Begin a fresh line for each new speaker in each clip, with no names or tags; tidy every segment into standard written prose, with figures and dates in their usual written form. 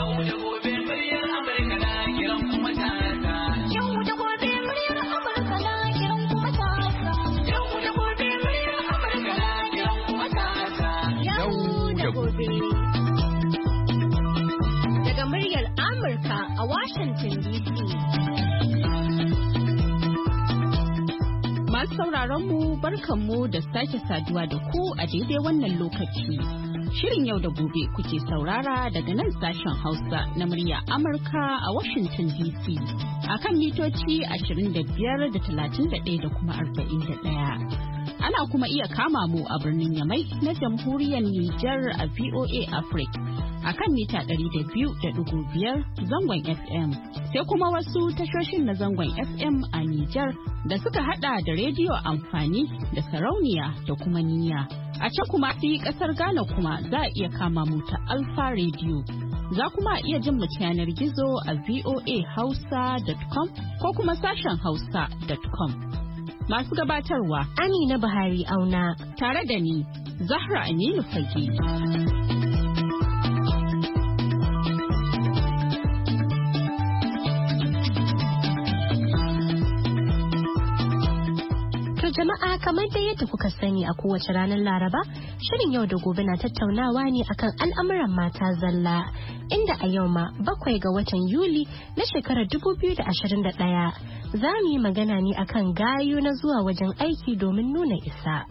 Daga muryar Amurka a Washington DC. Masu sauraron mu barkanmu da sake saduwa da ku a daidai wannan lokaci. Shirin yau da gobe kuke saurara daga nan sashen Hausa na murya Amurka a Washington DC. A kan mitoci 25 da 31 da kuma 41. Ana kuma iya kama mu a birnin Yamai na jamhuriyar Nijar a VOA Africa a kan mita 200.5 zangon FM. Sai kuma wasu tashoshin na zangon FM a Nijar da suka hada da rediyo amfani da sarauniya da kuma niyya. A can kuma fi kasar Ghana kuma za a iya kama mu ta Alpha Radio. Za kuma iya jin mu yanar gizo a voahausa.com ko kuma sashen hausa.com. Masu gabatarwa Amina Buhari Auna tare da ni Zahra Aminu Fage.
Jama'a kamar da yadda kuka sani a kowace ranar Laraba, shirin yau da gobe na tattaunawa ne akan al'amuran mata zalla, inda a yau ma 7 ga watan Yuli na shekarar 2021 za mu yi magana ne akan gayu na zuwa wajen aiki domin nuna isa.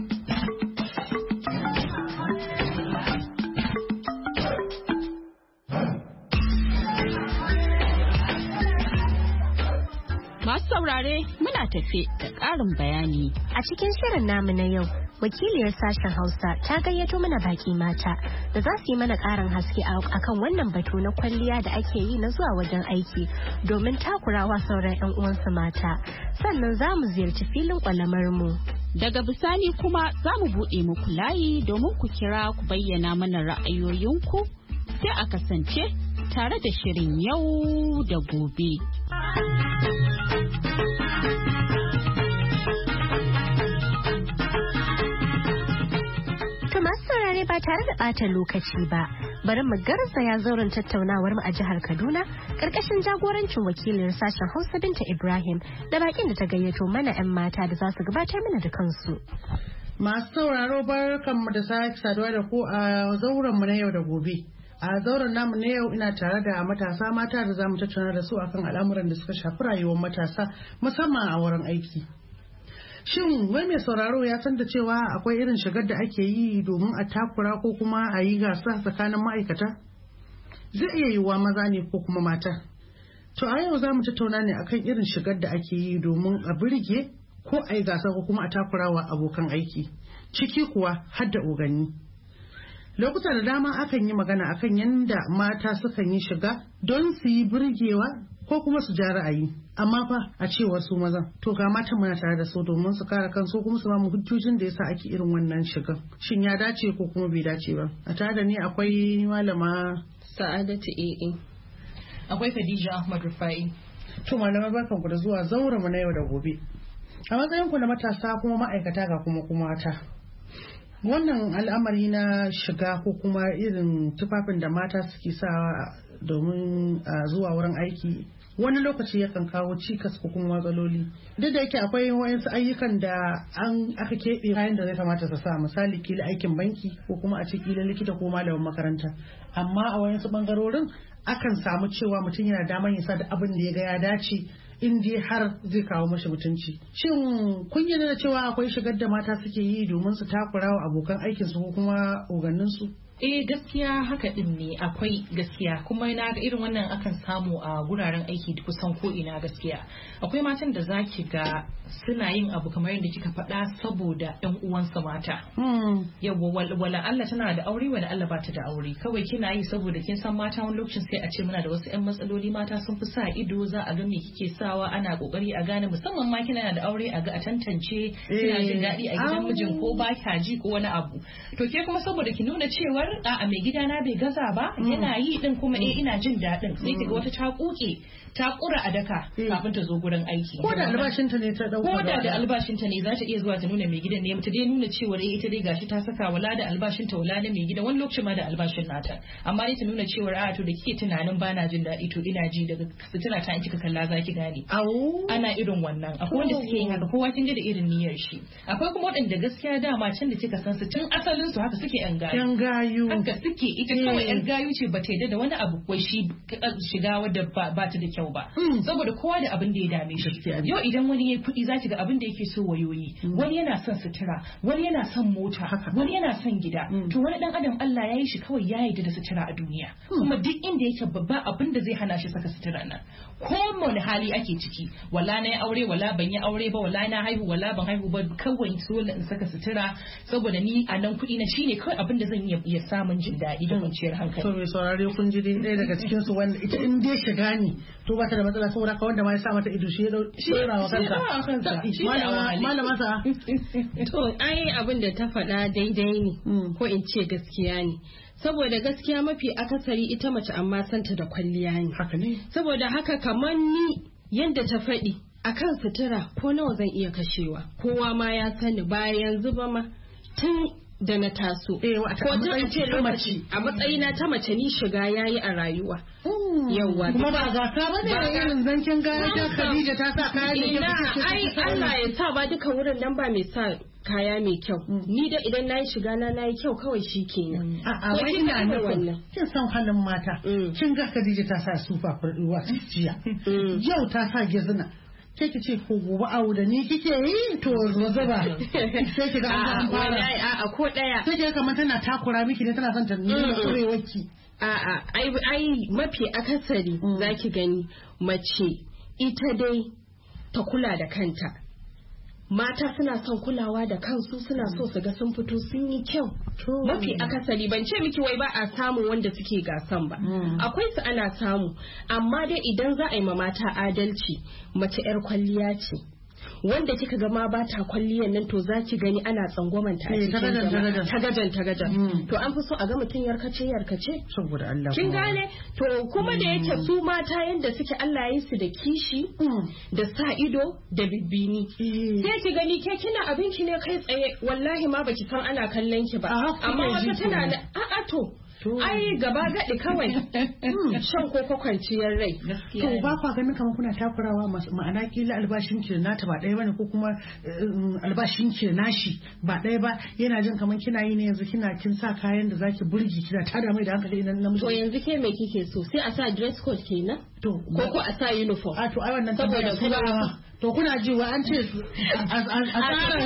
Masu saurare muna tafe da ƙarin bayani.
A cikin shirin namu na yau, wakiliyar sashen Hausa ta gayyato mana baki mata da za su yi mana ƙarin haske akan wannan batu na kwalliya da ake yi na zuwa wajen aiki domin takurawa sauran 'yan uwansu mata. Sannan za mu ziyarci filin ƙwalamar mu.
Daga bisani kuma za mu buɗe muku layi domin ku kira ku bayyana mana ra'ayoyinku, sai a kasance tare da shirin yau da gobe.
Masu saurare ba tare da ɓata lokaci ba, bari mu garzaya zauren tattaunawar mu a jihar Kaduna ƙarƙashin jagorancin wakilin sashen Hausa Binta Ibrahim da bakin da ta gayyato mana 'yan mata da za su gabatar mana da kansu.
Masu sauraro barkanmu da sake saduwa da ku a zauren mu na yau da gobe. A zauren namu na yau ina tare da matasa mata da za mu tattauna da su akan al'amuran da suka shafi rayuwar matasa musamman a wurin aiki. Shin wai mai sauraro ya san da cewa akwai irin shigar da ake yi domin a takura ko kuma a yi gasa tsakanin ma'aikata? Zai iya yiwuwa maza ne ko kuma mata. To a yau za mu tattauna ne akan irin shigar da ake yi domin a birge ko a yi gasa ko kuma a takura wa abokan aiki. Ciki kuwa har da oganni. Lokuta da dama akan yi magana akan yadda mata sukan yi shiga don su yi birgewa ko kuma su ja ra'ayi. Amma fa a cewar su mazan, to ga matan muna tare da su domin su kare kansu kuma su bamu hujjojin da yasa ake irin wannan shigan. Shin ya dace ko kuma bai dace ba? A tare da ni akwai malama
Sa'adatu AA. Akwai Khadija Ahmad Rufai.
To malama barkan ku da zuwa zaura mu na yau da gobe. A matsayin ku na matasa kuma ma'aikata ga kuma mata. Wannan al'amari na shiga ko kuma irin tufafin da mata suke sa domin zuwa wurin aiki wani lokaci yakan kawo cikas ko kuma matsaloli. Duk da yake akwai wayansu ayyukan da aka keɓe kayan da zai kamata su sa, misali kila aikin banki ko kuma a ce kila likita ko malamin makaranta, amma a wayansu bangarorin akan samu cewa mutum yana damar ya sa da abin da ya ga ya dace in dai har zai kawo mashi mutunci. Shin kun yarda da cewa akwai shigar da mata suke yi domin su takura wa abokan aikinsu ko kuma oganninsu?
Gaskiya haka din ne, akwai gaskiya, kuma na ga irin wannan akan samu a guraren aiki kusan ko ina. Gaskiya akwai matan da zaki ga suna yin abu kamar yadda kika faɗa saboda ɗan uwansa mata. Yawwa wala Allah tana da aure, wala Allah ba ta da aure, kawai kina yi saboda kin san mata wani lokacin sai a ce muna da wasu 'yan matsaloli, mata sun fi sa ido, za a ga me kike sawa, ana kokari a gane, musamman ma kina da aure a ga a tantance kina jin daɗi a gidan mijin ko ba ka ji ko wani abu. To ke kuma saboda ki nuna cewa cewar a mai gidana bai gaza ba yana yi din kuma ina jin daɗin sai kiga wata ta kuke ta kura a daka kafin ta zo gurin aiki
ko da albashinta ne ta dauka
ko da albashinta ne za ta iya zuwa ta nuna mai gidan ne ta dai nuna cewa ita dai gashi ta saka wala da albashinta wala na mai gidan wani lokaci ma da albashin nata amma dai ta nuna cewa to da kike tunanin bana jin daɗi to ina ji daga sutura ta in kika kalla zaki gane ana irin wannan akwai wanda suke yin haka kowa kin ga da irin niyyar shi akwai kuma waɗanda gaskiya dama can da kika san su tun asalin su haka suke yan gayu haka suke ita kawai yan gayu ce ba ta yadda da wani abu wai shi shiga wadda ba ta da kyau ba saboda kowa da abin da ya dame shi yau idan wani yayi kuɗi zaki ga abin da yake so wayoyi wani yana son sutura wani yana son mota wani yana son gida to wani dan adam Allah ya yi shi kawai ya yarda da sutura a duniya kuma duk inda yake babba abin da zai hana shi saka sutura nan ko wani hali ake ciki wala na yi aure wala ban yi aure ba wala na haihu wala ban haihu ba kawai so in saka sutura saboda ni a nan kuɗi na shine kawai abin da zan iya samun jin daɗi da kwanciyar hankali
to mai saurare kun ji ɗaya daga cikin su wanda ita in dai shiga ne to ba ta da matsala saboda ka wanda ma ya sa mata ido shi ya ɗora wa kansa malama sa
to ai abin da ta faɗa daidai ne ko in ce gaskiya ne saboda gaskiya mafi akasari ita mace amma santa da kwalliya ne
haka ne
saboda haka kamar ni yanda ta faɗi akan sutura ko nawa zan iya kashewa kowa ma ya sani ba yanzu ba ma tun da na taso ko tun a ce lokaci a matsayina ta mace ni shiga yayi a rayuwa yawwa
kuma ba gasa ba ne irin zancen gaya ta Khadija ta sa kaya da
ai Allah ya sa ba duka wurin nan ba mai sa kaya mai kyau ni da idan nayi shiga na nayi kyau kawai shikenan
a wai ina nufin kin san halin mata kin ga Khadija ta sa sufa furduwa jiya yau ta sa gezina sai ki ce ko gobe awu da ni kike yi to zuba sai ki ga an fara
a ko daya
sai ki ga kamar tana takura miki ne tana son ta nuna kurewarki
ai mafi akasari zaki gani mace ita dai ta kula da kanta mata suna son kulawa da kansu suna so su ga sun fito sun yi kyau mafi akasari ban ce miki wai ba a samu wanda suke gasan ba akwai su ana samu amma dai idan za a yi ma mata adalci mace yar kwalliya ce wanda kika ga ma ba ta kwalliyan nan to za ki gani ana tsangwaman ta a cikin tagajan to an fi so a ga mutum yarkace
saboda Allah
kin gane to kuma da yake su mata yanda suke Allah ya yi su da kishi da sa ido da bibbini sai ki gani ke kina abinki ne kai tsaye wallahi ma baki san ana kallon ki ba amma wata tana a'a to ai gaba gaɗi kawai shan koko kwanciyar rai
to ba kwa ganin kamar kuna takurawa ma'ana kila albashin ki nata ba ɗaya bane ko kuma albashin ki nashi ba ɗaya ba yana jin kamar kina yi ne yanzu kin sa kayan da zaki burgi kina tada mai da hankali idan namiji
to yanzu ke me kike so sai a sa dress code kenan to ko a sa uniform
a to ai wannan saboda kuma to kuna ji wa an ce a tsara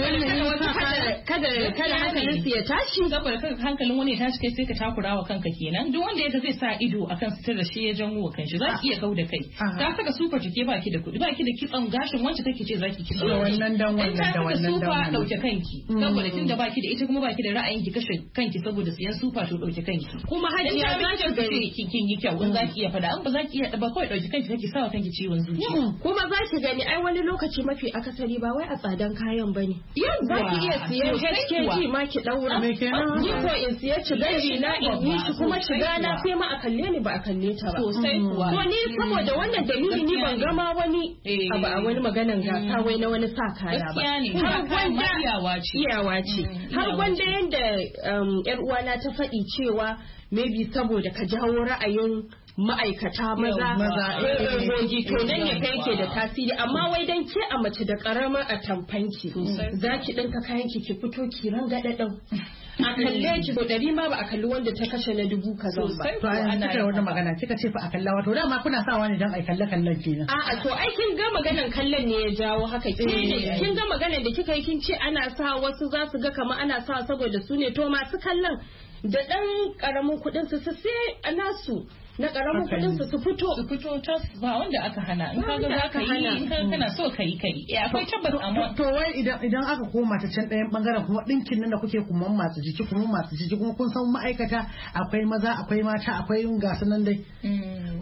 wannan
kada hankalin su ya tashi
saboda kada hankalin wani ya tashi kai sai ka takura wa kanka kenan duk wanda yaga zai sa ido akan sitar da shi ya janwo wa kanshi zaki iya kauda kai ka saka super take baki da kudi baki da kitson gashin wance take ce zaki kitso
wannan dan wannan da wannan
dan wannan dauke kanki saboda tunda baki da ita kuma baki da ra'ayin ki kashe kanki saboda siyan super to dauke kanki
kuma hajiya
zaki ga kin yi kyau in zaki iya fada an ba zaki iya ba kawai dauke kanki kake sawa kanki ciwon zuciya
kuma zaki gani ai wani lokaci mafi akasari ba wai a tsadan kayan bane za ki iya siyan HKG ma ki daura ni ko in siya shigaji na in yi shi kuma shiga na sai ma a kalle ni ba a kalle ta ba
sosai kuwa
to ni saboda wannan dalili ni ban gama wani abu a wani maganan gasa wai na wani sa kaya ba
har gwanda
iyawa ce har gwanda yanda yar uwana ta faɗi cewa maybe saboda ka jawo ra'ayin ma'aikata maza gogi to nan ya kai ke da tasiri amma wai dan ke a mace da karamar atamfanki zaki dinka kayan ki fito ki ranga dadau a kalle ki to dari ma ba a kalli wanda ta kashe na 1000 kaza ba
to an kika wannan magana kika ce fa a kalla wato dama kuna sawa ne dan ai kallon kenan
a'a to ai kin ga maganan kallon ne ya jawo haka kin ga maganan da kika yi kin ce ana sa wasu za su ga kamar ana sa saboda su ne to masu kallon da dan karamin kudin su sai nasu na karamin kudin su fito
ta ba wanda aka hana in kaga za ka yi in kana so ka yi akwai tabbas amma
to wai idan aka koma ta can ɗayan bangaren kuma dinkin nan da kuke kuma masu jiki kuma kun san ma'aikata akwai maza akwai mata akwai gasu nan dai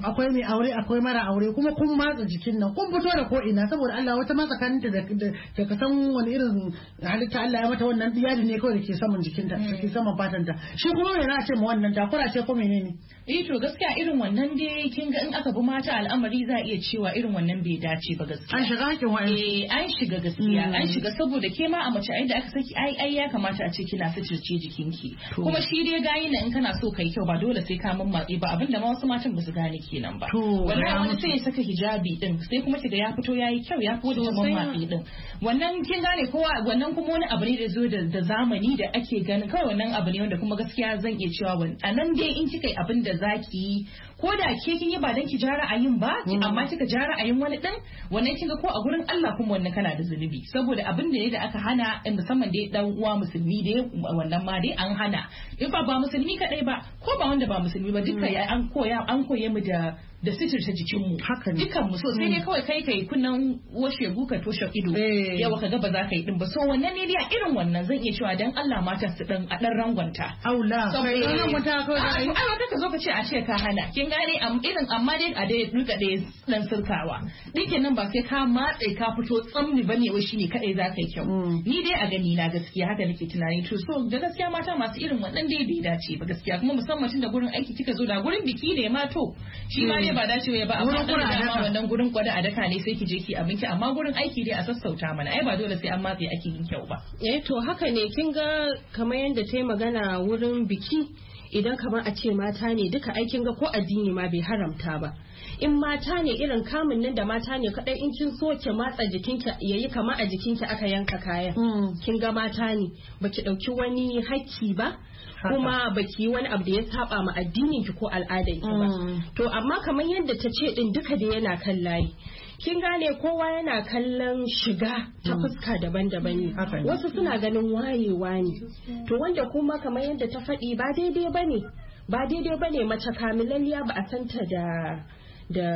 akwai mai aure akwai mara aure kuma kun matsa jikin nan kun fito da ko ina saboda Allah wata ma tsakaninta da ka san wani irin halitta Allah ya mata wannan yadi ne kawai da ke saman jikinta da ke saman fatanta shi kuma me na ce ma wannan takura ce ko menene
to gaskiya irin wannan dai kin ga in aka bi mata al'amari za iya cewa irin wannan bai dace ba gaskiya
an shiga hakin wa'in
an shiga gaskiya an shiga saboda ke ma a mace ai da aka saki ai ya kamata a ce kina suturce jikinki kuma shi dai gayi na in kana so kai kyau ba dole sai ka mammatse ba abinda ma wasu matan ba su gane kenan ba wallahi wani sai ya saka hijabi din sai kuma kiga ya fito yayi kyau ya fito da mammatse din wannan kin gane kowa wannan kuma wani abu ne da zo da zamani da ake ganin kawai wannan abu ne wanda kuma gaskiya zan iya cewa a nan dai in kika yi abin da zaki yi ko da ke kin yi ba dan ki ja ra'ayin ba amma kika ja ra'ayin wani din wannan kin ga ko a gurin Allah kuma wannan kana da zunubi saboda abin da ne da aka hana musamman dai dan uwa musulmi dai wannan ma dai an hana in ba musulmi kadai ba ko ba wanda ba musulmi ba duka an koye mu da sitirta jikinmu dukan mu so sai dai kawai kai kunnan washe buka toshe ido yawa kaga ba za ka yi din ba so wannan ne dai irin wannan zan iya cewa dan Allah mata su dan a dan rangwanta
aula kai rangwanta kawai
ai wata ka zo ka ce a ce ka hana kin gane irin amma dai a dai duka dai dan sirkawa dinkin nan ba sai ka matse ka fito tsamni bane wai shine kadai za ka yi kyau ni dai a gani na gaskiya haka nake tunani to so da gaskiya mata masu irin wannan dai bai dace ba gaskiya kuma musamman tun da gurin aiki kika zo da gurin biki ne ma to shi ma dai ba dace ba amma wannan gurin kwada a daka ne sai ki je ki abinki amma gurin aiki dai a sassauta mana ai ba dole sai an matse ake yin kyau ba
to haka ne kin ga kamar yadda ta yi magana wurin biki idan kamar a ce mata ne duka aikin ga ko addini ma bai haramta ba in mata ne irin kamun nan da mata ne kadai in kin so ki matsa jikinki yayi kamar a jikinki aka yanka kayan kin ga mata ne baki dauki wani hakki ba kuma baki wani abu da ya saba ma addinin ki ko al'adar ki ba to amma kamar yadda ta ce din duka da yana kan layi kin gane kowa yana kallon shiga ta fuska daban-daban ne wasu suna ganin wayewa ne to wanda kuma kamar yadda ta faɗi ba daidai bane mace kamilalliya ba a santa da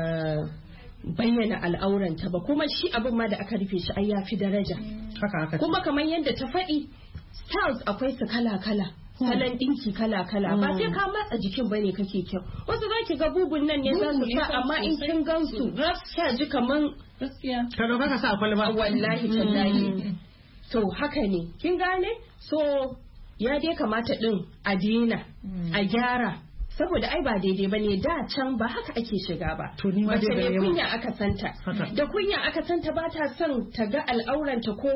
bayyana al'auranta ba kuma shi abin ma da aka rufe shi ai yafi daraja kuma kamar yadda ta faɗi styles akwai su kala-kala salon dinki kala-kala ba sai ka matsa jikin bane kake kyau wasu za ki ga bugun nan ne za su sa amma in kin gansu ka ji kaman
gaskiya
ka doka ka sa kwalba
wallahi tallahi to haka ne kin gane so ya dai kamata din a dina a gyara saboda ai ba daidai ba ne da can ba haka ake shiga ba mace ne kunya aka santa da kunya aka santa ba ta son ta ga al'auranta ko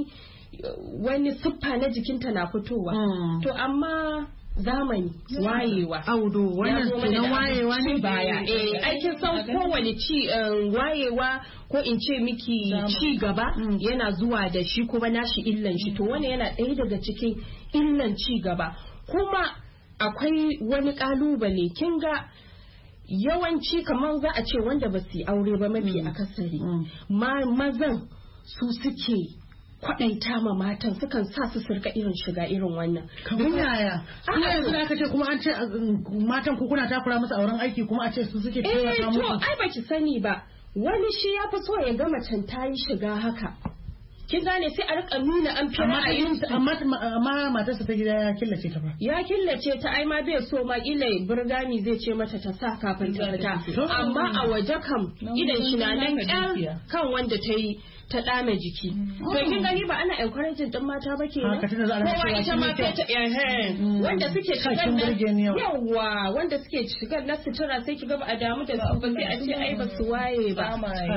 wani siffa na jikinta na fitowa to amma zamani wayewa
audo wannan tunan wayewa ne
baya aikin san kowane wayewa ko in ce miki ci gaba yana zuwa da shi kuma nashi illan shi to wannan yana ɗaya daga cikin illan ci gaba kuma akwai wani kalubale kin ga yawanci kamar za a ce wanda ba su yi aure ba mafi akasari mazan su suke kwaɗaita ma matan sukan sa su sirka irin shiga irin wannan.
Kamar yaya? Kuma yanzu da aka ce kuma an ce matan ku kuna takura musu auren aiki kuma a ce su suke taimaka musu.
To ai baki sani ba wani shi ya fi so ya ga macen ta yi shiga haka. Kin gane sai a rika nuna an fi ra'ayinta.
Amma matarsa ta gida ya killace ta ba.
Ya killace ta ai ma bai so ma kila burgani zai ce mata ta sa kafin ta fita. Amma a waje kam idan shi na nan kan wanda ta yi ta dame jiki. To kin gani ba ana encouraging din mata ba kenan. Kowa ita ma ta wanda suke shigar yawa wanda suke shigar na sutura sai ki ga ba a damu da su ba sai a ce ai ba su waye ba.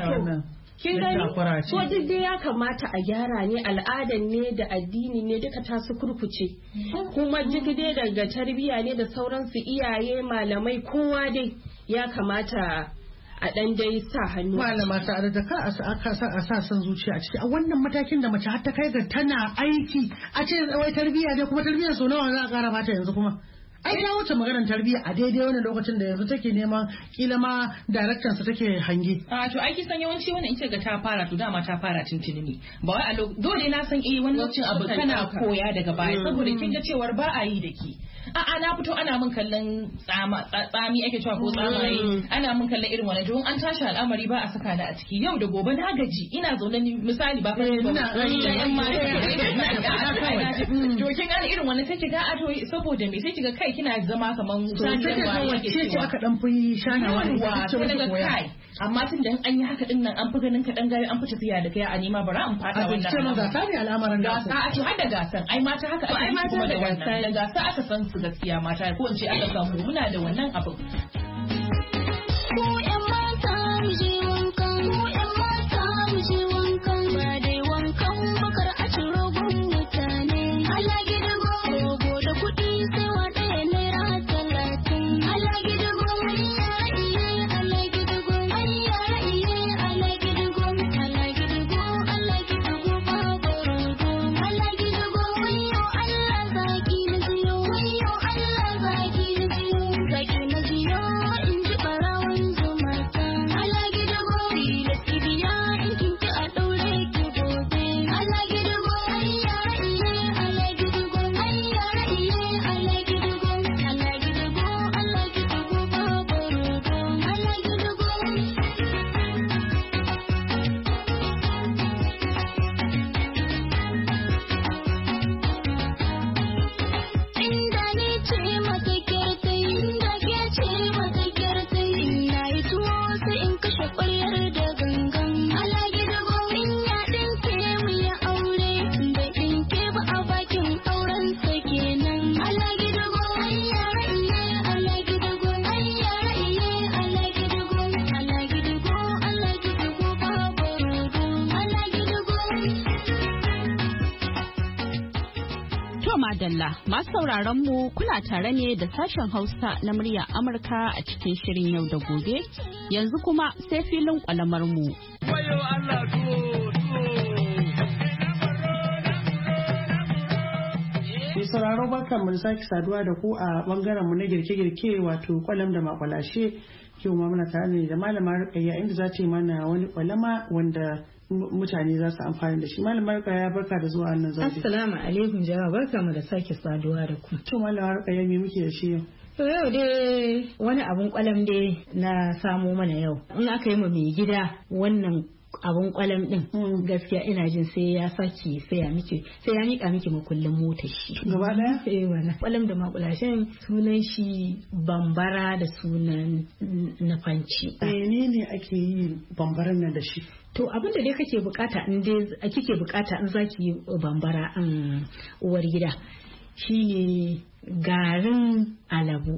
Kin gani so duk dai ya kamata a gyara ne al'adan ne da addini ne duka ta su kurkuce kuma duk dai daga tarbiyya ne da sauransu iyaye malamai kowa dai ya kamata a dan dai sa hannu
malama ta da ka a sa san zuciya a ciki a wannan matakin da mace har ta kai ga tana aiki a ce wai tarbiyya ne kuma tarbiyyar so nawa za a kara mata yanzu kuma ai ta wuce maganar tarbiyya a daidai wani lokacin da yanzu take neman kila ma daraktan sa take hange
to ai kisan yawanci wannan in ce ga ta fara to dama ta fara tuntuni ne ba wai dole na san wani lokacin abu kana koya daga baya saboda kin ga cewar ba a yi da ki a'a na fito ana min kallon tsami ake cewa ko tsamaye ana min kallon irin wannan don an tashi al'amari ba a saka ni a ciki yau da gobe na gaji ina zaune ni misali ba fa to kin gane irin wannan sai ki ga to saboda me sai ki ga kai kina zama kaman
saniyar wake ce aka dan fi shanawa
da ce daga kai amma tun da an yi haka din nan an fi ganin kaɗan gari an fi tafiya da kai a nema bara an fada wannan
ce ma gasa ne al'amarin
gasa a to har da gasan ai mata haka ake yi kuma da wannan da gasa aka san su gaskiya mata ko in ce aka samu muna da wannan abin
Masu sauraron mu kuna tare ne da sashen Hausa na murya Amurka a cikin shirin yau da gobe. Yanzu kuma sai filin kwalamar mu.
Mai sauraro barkan mu sake saduwa da ku a bangaren mu na girke-girke wato kwalam da makwalashe. Yau ma muna tare ne da malama Rukayya inda za ta yi mana wani kwalama wanda mutane za su amfani da shi. Malamar Rukayya barka da zuwa wannan zafi.
Assalamu alaikum jama'a barkamu da sake saduwa da ku.
To malamar Rukayya me muke da shi yau?
To yau dai wani abun kwalam dai na samo mana yau. In aka yi ma mai gida wannan abun kwalam din gaskiya ina jin sai ya saki sai ya mika miki makullin motar shi
gaba daya
wannan kwalam da makulashin sunan shi bambara da sunan na fanci.
Menene ake yi bambaran nan da shi?
To abin da dai kike bukata in zaki yi bambara uwar gida shine garin alabu.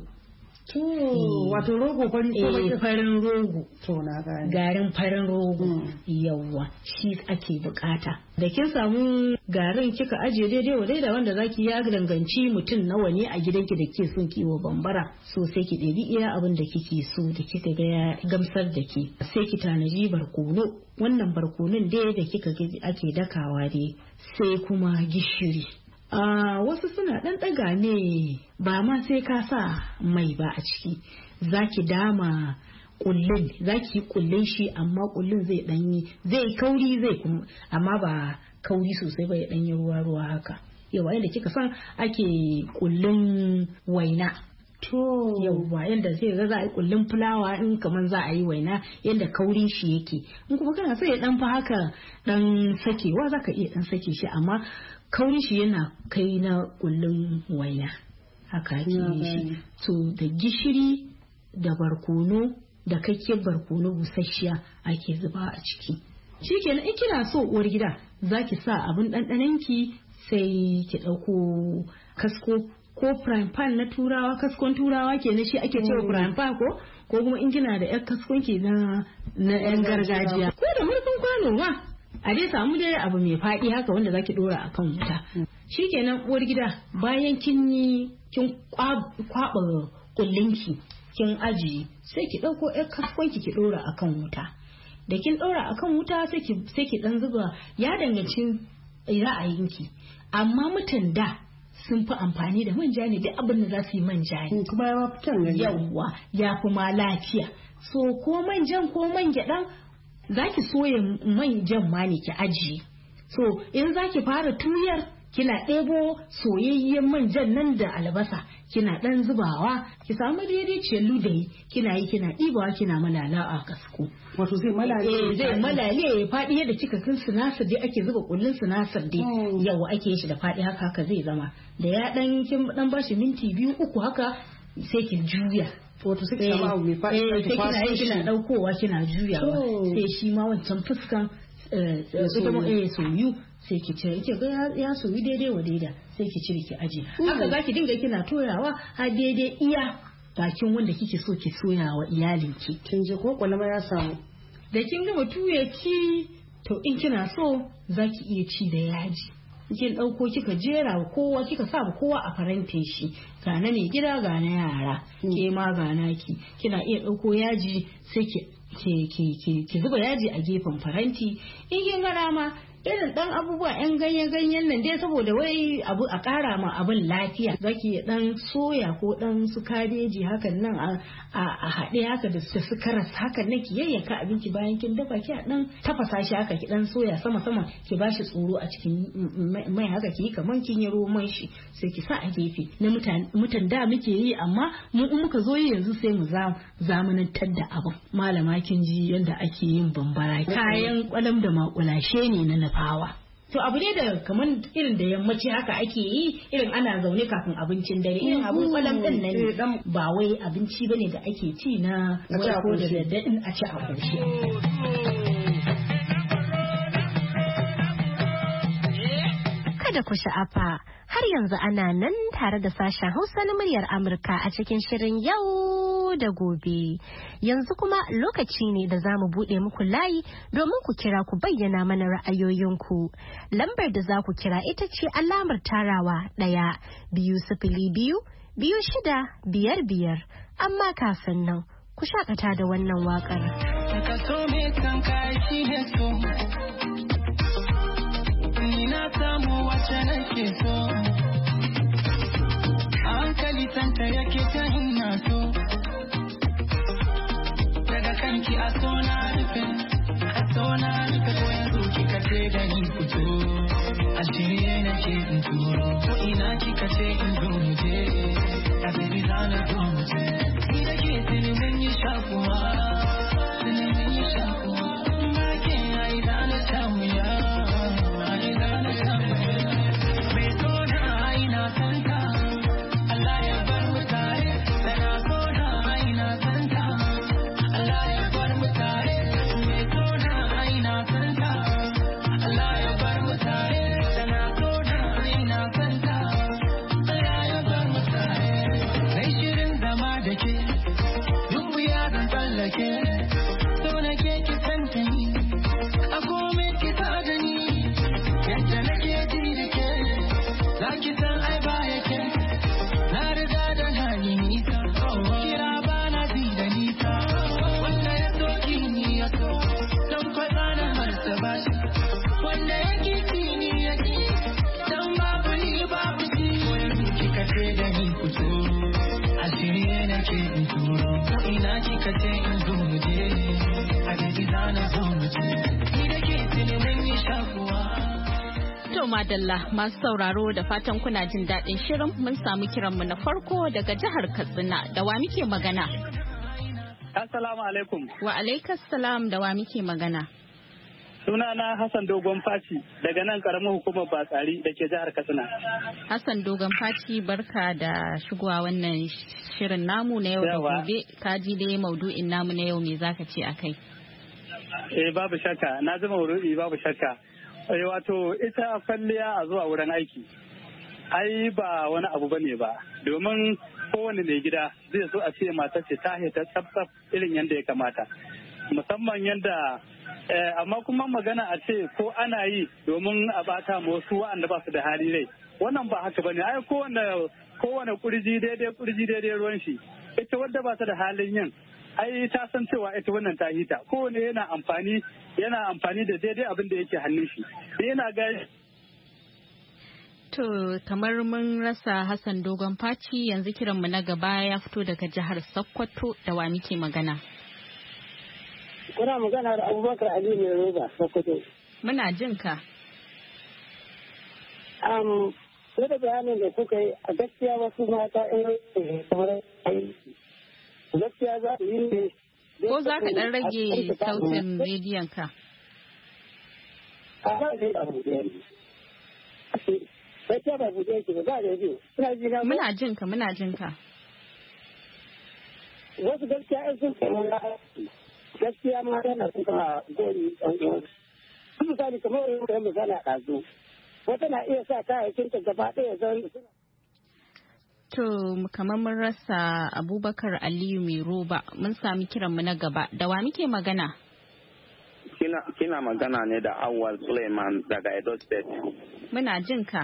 Wato rogo
farin rogo.
To na gane.
Garin farin rogo. Yawwa shi ake bukata. Da kin samu garin kika ajiye daidai wa daida wanda zaki ya danganci mutum nawa ne a gidanki da ke son kiwo bambara. So sai ki ɗebi iya abin da kike so da kika ga ya gamsar da ke. Sai ki tanaji barkono. Wannan barkonon dai da kika ga ake dakawa dai. Sai kuma gishiri. Wasu suna ɗan ɗaga ne ba ma sai ka sa mai ba a ciki zaki dama kullun zaki kullun shi amma kullun zai kauri zai kuma amma ba kauri sosai ba ya ɗanyi ruwa haka yawa yadda kika san ake kullun waina to yawa yadda zai ga za a yi kullun fulawa in kamar za a yi waina yadda kaurin shi yake in kuma kana sai ya ɗan fa haka ɗan sakewa zaka iya ɗan sake shi amma kaurin shi yana kai na kullun waina haka ake shi to da gishiri da barkono da kakkiyar barkono busasshiya ake zuba a ciki shikenan in kina so uwar gida zaki sa abin ɗanɗanonki sai ki ɗauko kasko ko frying pan na turawa kaskon turawa kenan shi ake cewa frying pan ko kuma in kina da yar kaskon ki na yan gargajiya ko da murfin kwano ma a dai samu dai abu mai faɗi haka wanda zaki dora akan wuta shikenan uwar gida bayan kin kwaba kullinki kin ajiye sai ki dauko yar kaskonki ki dora akan wuta da kin dora akan wuta sai ki dan zuba ya danganci ra'ayinki amma mutan da sun fi amfani da manja ne duk abin da za su yi manja ne
kuma ya fi kyan gani
yawwa ya fi ma lafiya so ko manjan ko man gyaɗan za ki soya manjan ma ne ki ajiye so in za ki fara tuyar kina ɗebo soyayyen manjan nan da albasa kina ɗan zubawa ki samu daidaiciyar ludayi kina yi kina ɗibawa kina malala a kasko.
Wato zai malale.
Zai malale ya faɗi yadda kika kin sinasir dai ake zuba kullun sinasir dai yawa ake shi da faɗi haka zai zama da ya kin dan bashi minti 2-3 haka sai ki juya.
Wato sai ki samu abu mai faɗi
sai kina ɗaukowa kina juyawa sai shi ma wancan fuskan soyu sai ki cire ki ga ya soyu daidai wa daida sai ki cire ki aje haka zaki dinga kina toyawa har daidai iya bakin wanda kike so ki soya wa iyalinki.
Kin je ko kwalama ya samu
da kin gama tuya ki to in kina so zaki iya ci da yaji kin dauko kika jera kowa kika sa kowa a farantin shi ga na ne gida ga na yara ke ma ga naki kina iya dauko yaji sai ki zuba yaji a gefen faranti in kin ga ma irin dan abubuwa yan ganyen nan dai saboda wai abu a kara ma abin lafiya zaki dan soya ko dan su kabeji hakan nan a haɗe haka da su karas hakan nan ki yayyanka abinci bayan kin dafa ki dan tafasa shi haka ki dan soya sama ki bashi tsoro a cikin mai haka ki kaman kin yi roman shi sai ki sa a gefe na mutan da muke yi amma mu in muka zo yanzu sai mu zamanantar da abin malama kin ji yanda ake yin bambara kayan kwalam da makulashe ne na nafawa. To abu ne da kaman irin da yammaci haka ake yi irin ana zaune kafin abincin dare irin abun kwalam din nan ba wai abinci bane da ake ci na wai ko da daddadin a ci a ƙarshe.
Kada ku sha'afa har yanzu ana nan tare da sashen Hausa na muryar Amurka a cikin shirin yau da gobe. Yanzu kuma lokaci ne da za mu buɗe muku layi domin ku kira ku bayyana mana ra'ayoyinku. Lambar da za ku kira ita ce alamar tarawa 1-2-2-5-6-5. Amma kafin nan ku shakata da wannan waƙar.
Na samu wacce nake so, hankali santa yake ta ina so, daga kanki a so na rufe ko yanzu kika ce da ni fito, a shirye nake in turo, ko ina kika ce in zo mu je, a bibi zana zo mu je, ni da ke tilimin yi shakuwa, ba ke yayi zana samu ya.
Madalla masu sauraro da fatan kuna jin daɗin shirin mun samu kiranmu na farko daga jihar Katsina da wa muke magana?
Assalamu alaikum.
Wa alaikas salam da wa muke magana?
Sunana Hassan Dogon Faci daga nan karamin hukumar Batsari da ke jihar Katsina.
Hassan Dogon Faci barka da shigowa wannan shirin namu na yau da gobe kaji dai maudu'in namu na yau me zaka ce akai?
Babu shakka na ji maudu'i babu shakka. Wato ita kwalliya a zuwa wurin aiki ai ba wani abu bane ba domin kowane mai gida zai so a ce matar ce ta hita tsaf irin yadda ya kamata musamman yadda amma kuma magana a ce ko ana yi domin a bata ma wasu wa'anda ba su da hali rai wannan ba haka bane ai kowane kurji daidai ruwan shi ita wadda ba ta da halin yin ai ta san cewa ita wannan ta hita kowane yana amfani da daidai abin da yake hannun shi yana ga
to kamar mun rasa Hassan Dogon Faci yanzu kiran mu na gaba ya fito daga jihar Sokoto da wa muke magana
kuna magana da Abubakar Ali mai roba Sokoto
muna jin ka
da bayanin da kuka yi a gaskiya wasu mata in kamar gaskiya za su yi ne.
Ko za ka ɗan rage sautin rediyon ka?
A ba zai abu da yanzu. Gaskiya ba buɗe yake ba za a rediyo.
Muna jin ka.
Wasu gaskiya in sun samu gaskiya mata na suka gori ɗan uwansu. Misali kamar yadda misali a ɗazu. Wata na iya sa kayayyakin ta gaba ɗaya zan.
To kamar mun rasa Abubakar Aliyu mai roba mun sami kiranmu na gaba da wa muke magana?
Kina magana ne da Awal Suleiman daga Edo State.
Muna jin ka.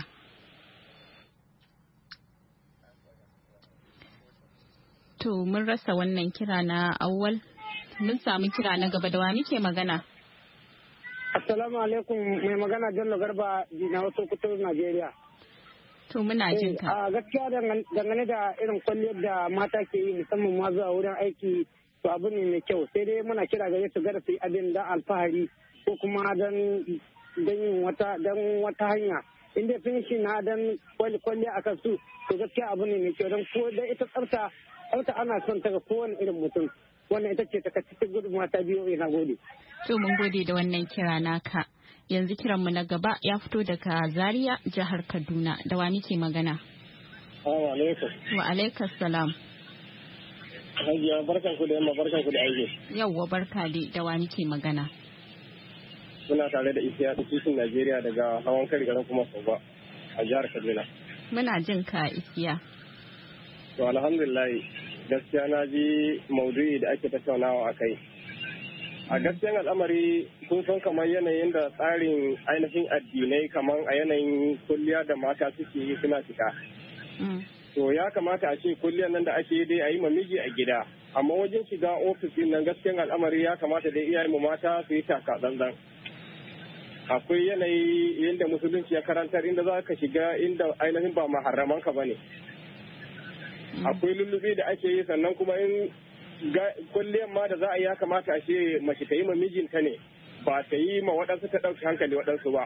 To mun rasa wannan kira na Awal. Mun sami kira na gaba da wa muke magana?
Assalamu alaikum, mai magana Bello Garba na wasu kutur Najeriya.
To muna jin ka.
A gaskiya dangane da irin kwalliyar da mata ke yi musamman ma zuwa wurin aiki to abu ne mai kyau sai dai muna kira gare su gara su yi abin da alfahari ko kuma don yin wata hanya. Inda sun shi na don kwalliya a kansu to gaskiya abu ne mai kyau don ko da ita tsafta ana son ta ga kowane irin mutum. Wannan ita ce ta cikin gudun mata biyu ina gode.
To mun gode da wannan kira naka. Yanzu kiranmu na gaba ya fito daga Zaria, jihar Kaduna. Da wa muke magana?
Wa
alaikum salam.
Hajiya barkan ku da yamma barkan ku da aiki.
Yawwa barka dai da wa muke magana?
Muna tare da Isiya ta cikin Najeriya daga hawan kari garin kuma Soba a jihar Kaduna.
Muna jin ka Isiya.
To alhamdulillah gaskiya na ji maudu'i da ake tattaunawa a kai. A gaskiyan al'amari kun san kamar yanayin da tsarin ainihin addinai kamar a yanayin kulliya da mata suke yi suna fita. To ya kamata a ce kulliyar nan da ake dai a yi miji a gida. Amma wajen shiga ofis nan gaskiyan al'amari ya kamata dai iyayen mu mata su yi taka zanzan. Akwai yanayi yadda musulunci ya karantar inda za ka shiga inda ainihin ba maharramanka ba ne. Akwai lullubi da ake yi sannan kuma in kulliyar ma da za a yi ya kamata a ce mace ta yi ma mijinta ne ba ta yi ma waɗansu ta ɗauki hankali waɗansu ba.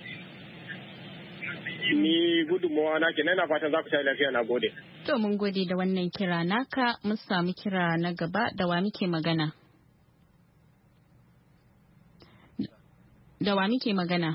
Ni gudunmawa na ke na fatan za ku sha lafiya na gode.
To mun gode da wannan kira naka mun samu kira na gaba da wa muke magana. Da wa muke magana?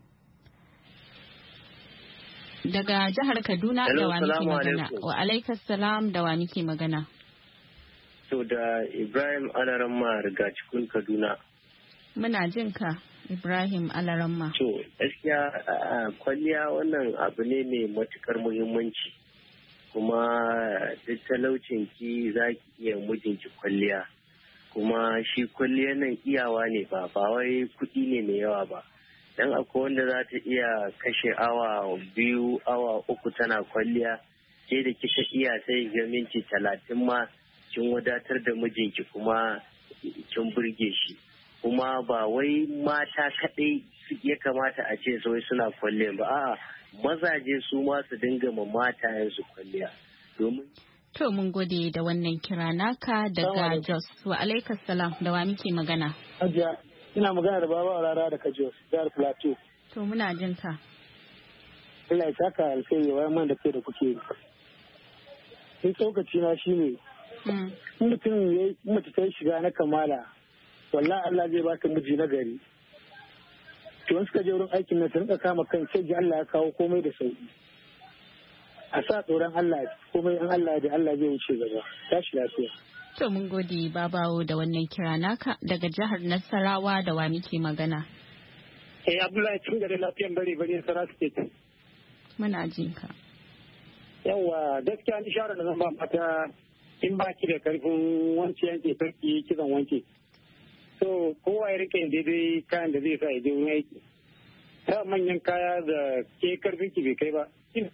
Daga jihar Kaduna da wa muke magana? Wa alaikas salam da wa muke magana?
To da Ibrahim Alaramma riga cikin Kaduna.
Muna jin ka Ibrahim Alaramma.
To gaskiya kwalliya wannan abu ne mai matukar muhimmanci kuma duk talaucin ki za ki iya mijinki kwalliya kuma shi kwalliya nan iyawa ne ba wai kuɗi ne mai yawa ba. Dan akwai wanda za ta iya kashe awa 2 awa 3 tana kwalliya sai da kika iya sai ga minti 30 ma kin wadatar da mijinki kuma kin burge shi kuma ba wai mata kaɗai ya kamata a ce sai suna kwalliya ba a'a mazaje su ma su dinga ma matayen su kwalliya domin
to mun gode da wannan kira naka daga Jos. Wa alaikas salam da wa muke magana?
Hajiya ina magana da baba Rara daga Jos jihar Plateau.
To muna jin ka.
Allah ya saka alkhairi wa man da kai da kuke. Sai tsokaci na shine mutum ya mace ta shiga na kamala wallahi Allah zai baka miji na gari to in suka je wurin aikin na ta kama kan sai ji Allah ya kawo komai da sauki a sa tsoron Allah komai in Allah da Allah zai wuce gaba tashi lafiya.
To mun gode babawo da wannan kira naka daga jihar Nasarawa da wa muke magana?
Abdullahi cikin gari lafiyan bari Sara State.
Muna jin ka.
Yawa gaskiya ni shawara da zan ba mata in ba ki da karfin wanke yanke sarki kisan wanke so kowa ya rike daidai kayan da zai sa ya je wurin aiki ta manyan kaya da ke karfin ki bai kai ba.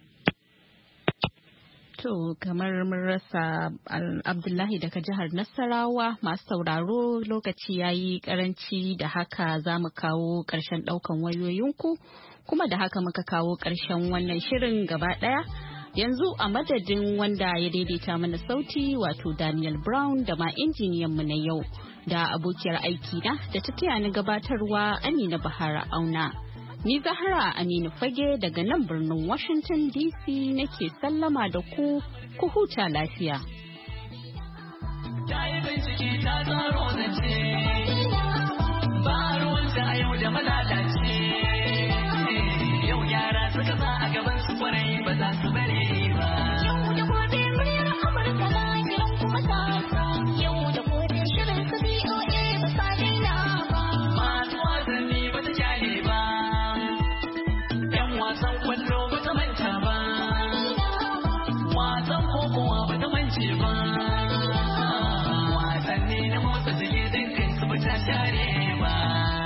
To kamar mun rasa Abdullahi daga jihar Nasarawa masu sauraro lokaci yayi karanci da haka za mu kawo ƙarshen ɗaukan wayoyinku kuma da haka muka kawo ƙarshen wannan shirin gaba ɗaya. Yanzu a madadin wanda ya daidaita mana sauti wato Daniel Brown da ma injiniyan mu na yau da abokiyar aiki na da ta taya ni gabatarwa Amina Bahara Auna. Ni Zahra Aminu Fage daga nan birnin Washington DC nake sallama da ku huta lafiya. Ta yi bincike ta tsaro zance, ba ruwanta a yau da malalace. Yau yara suka sa a gaban su kwarai ba za su bare ba. Yau da gobe muryar Amurka na kiran kuma ta yau da gobe shirin su BOA ba sa daina ba. Masu wasanni ba ta kyale ba. Wasan kwallo ba ta manta ba, wasan kokowa ba ta mance ba, wasanni na motsa jiki dukkan su ba ta share ba.